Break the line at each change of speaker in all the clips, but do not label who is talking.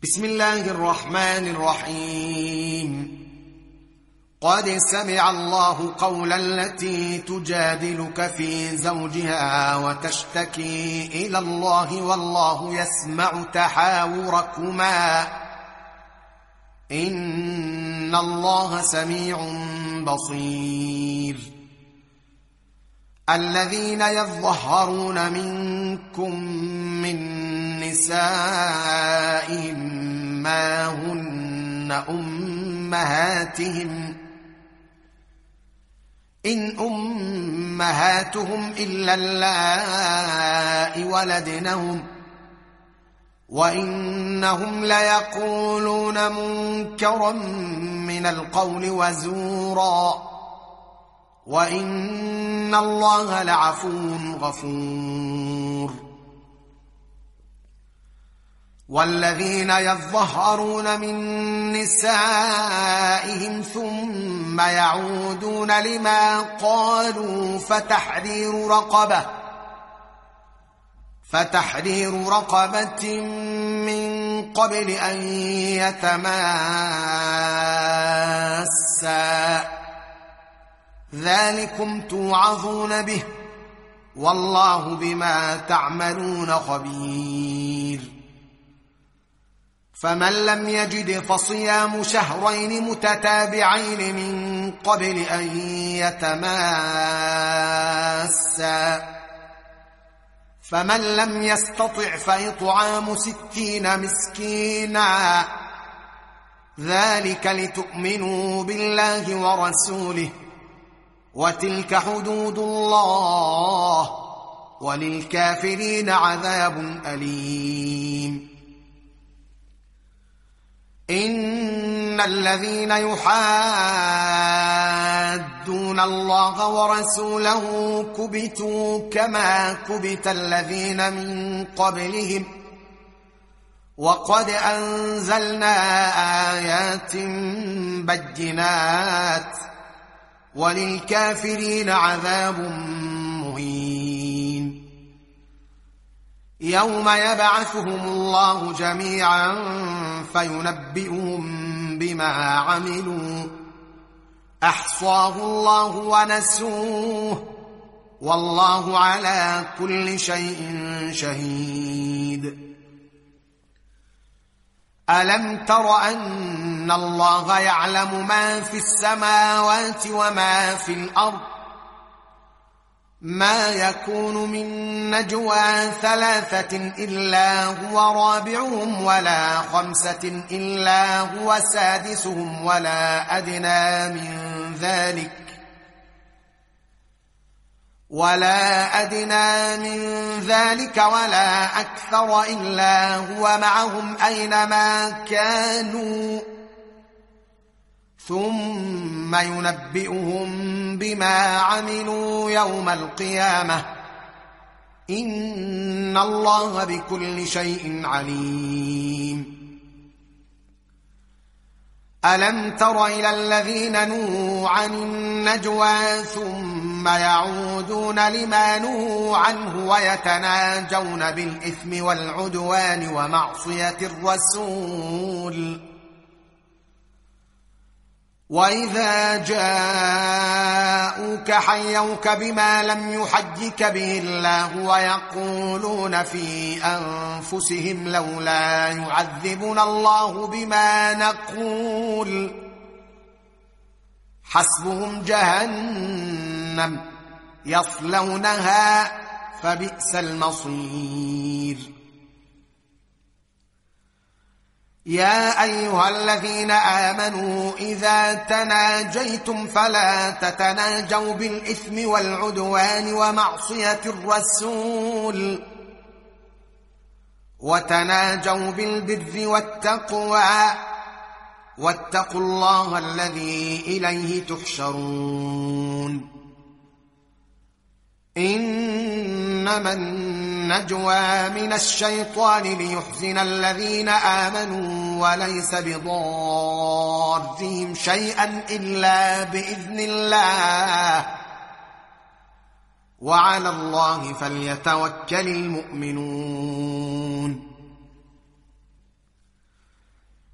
بسم الله الرحمن الرحيم. قد سمع الله قول التي تجادلك في زوجها وتشتكي إلى الله والله يسمع تحاوركما إن الله سميع بصير. الذين يظهرون منكم من نسائهم ما هن أمهاتهم إن أمهاتهم إلا اللائي ولدنهم وإنهم ليقولون منكرا من القول وزورا وإن الله لعفو غفور. والذين يظهرون من نسائهم ثم يعودون لما قالوا فتحرير رقبة من قبل أن يتماسا ذلكم توعظون به والله بما تعملون خبير. فمن لم يجد فصيام شهرين متتابعين من قبل أن يتماسا فمن لم يستطع فإطعام 60 مسكينا ذلك لتؤمنوا بالله ورسوله وتلك حدود الله وللكافرين عذاب أليم. إن الذين يحادون الله ورسوله كبتوا كما كبت الذين من قبلهم وقد أنزلنا آيات بينات وللكافرين عذاب مهين. يوم يبعثهم الله جميعا فينبئهم بما عملوا أحصاه الله ونسوه والله على كل شيء شهيد. ألم تر أن الله يعلم ما في السماوات وما في الأرض ما يكون من نجوى 3 إلا هو رابعهم ولا 5 إلا هو سادسهم ولا أدنى من ذلك ولا أكثر إلا هو معهم أينما كانوا ثم ينبئهم بما عملوا يوم القيامة إن الله بكل شيء عليم. ألم تر إلى الذين نهوا عن النجوى ثم يعودون لما نهوا عنه ويتناجون بالإثم والعدوان ومعصية الرسول وإذا جاءوك حيوك بما لم يحيك به الله ويقولون في أنفسهم لولا يعذبنا الله بما نقول حسبهم جهنم يصلونها فبئس المصير. يا أيها الذين آمنوا إذا تناجيتم فلا تتناجوا بالإثم والعدوان ومعصية الرسول وتناجوا بالبر والتقوى واتقوا الله الذي إليه تحشرون. إنما النجوى من الشيطان ليحزن الذين آمنوا وليس بضارهم شيئا إلا بإذن الله وعلى الله فليتوكل المؤمنون.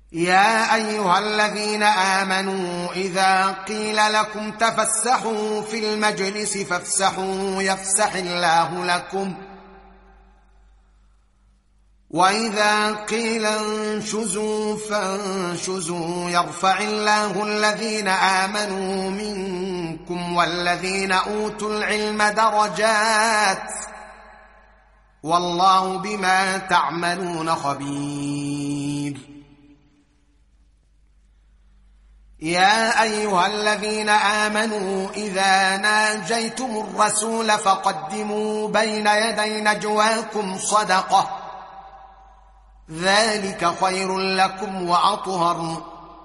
يا أيها الذين آمنوا إذا قيل لكم تفسحوا في المجلس فافسحوا يفسح الله لكم، وإذا قيل انشزوا فانشزوا يرفع الله الذين آمنوا منكم والذين أوتوا العلم درجات، والله بما تعملون خبير. يا أيها الذين آمنوا إذا ناجيتم الرسول فقدموا بين يدي نجواكم صدقة، ذلك خير لكم وأطهر،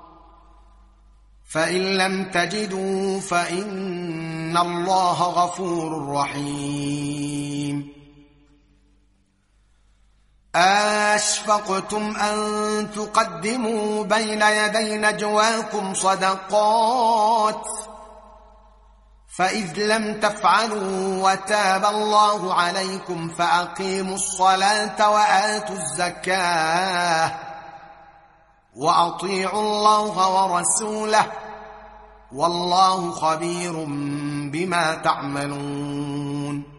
فإن لم تجدوا فإن الله غفور رحيم. أشفقتم أن تقدموا بين يدي نجواكم صدقات، فإذ لم تفعلوا وتاب الله عليكم فأقيموا الصلاة وآتوا الزكاة وأطيعوا الله ورسوله، والله خبير بما تعملون.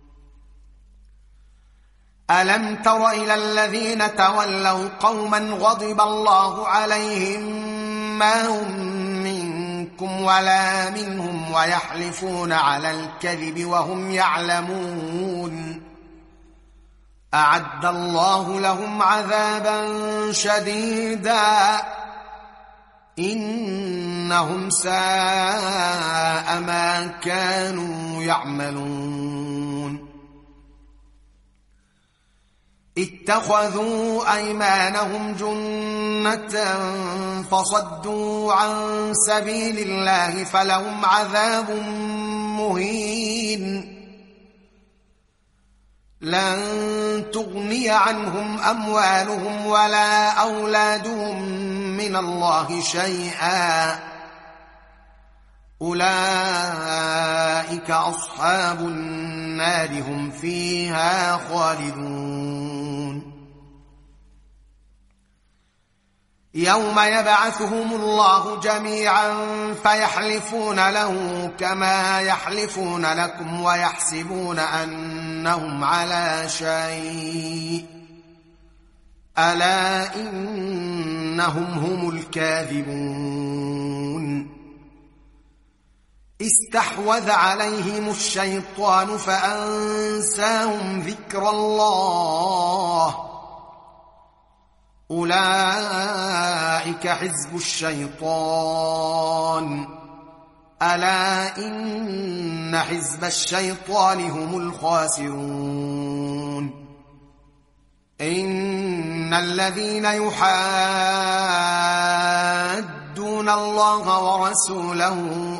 ألم تر إلى الذين تولوا قوما غضب الله عليهم ما هم منكم ولا منهم ويحلفون على الكذب وهم يعلمون، أعد الله لهم عذابا شديدا إنهم ساء ما كانوا يعملون. اتخذوا أيمانهم جنة فصدوا عن سبيل الله فلهم عذاب مهين، لن تغني عنهم أموالهم ولا أولادهم من الله شيئا، أولئك أصحاب النار هم فيها خالدون. يوم يبعثهم الله جميعا فيحلفون له كما يحلفون لكم ويحسبون أنهم على شيء، ألا إنهم هم الكاذبون. استحوذ عليهم الشيطان فأنساهم ذكر الله، أولئك حزب الشيطان، ألا إن حزب الشيطان هم الخاسرون. إن الذين يحادون الله ورسوله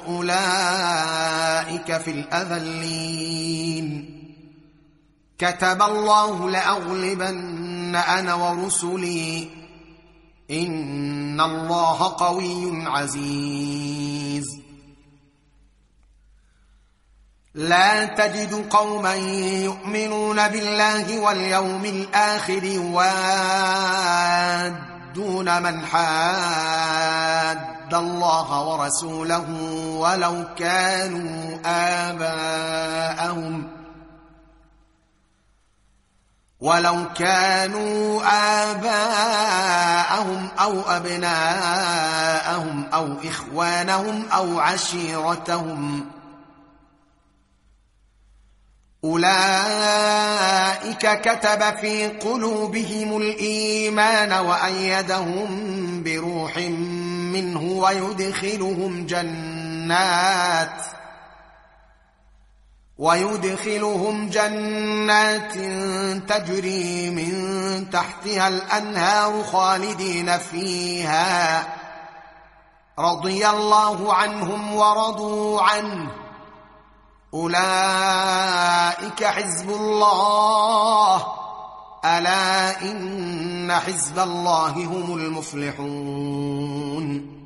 أولئك في الأذلين، كتب الله لأغلبن أنا ورسلي إن الله قوي عزيز. لا تجد قوما يؤمنون بالله واليوم الآخر يوادون من حاد الله ورسوله ولو كانوا آباءهم أو أبناءهم أو إخوانهم أو عشيرتهم، أولئك كتب في قلوبهم الإيمان وأيدهم بروح منه ويدخلهم جنات تجري من تحتها الأنهار خالدين فيها، رضي الله عنهم ورضوا عنه، أولئك حزب الله، ألا إن حزب الله هم المفلحون.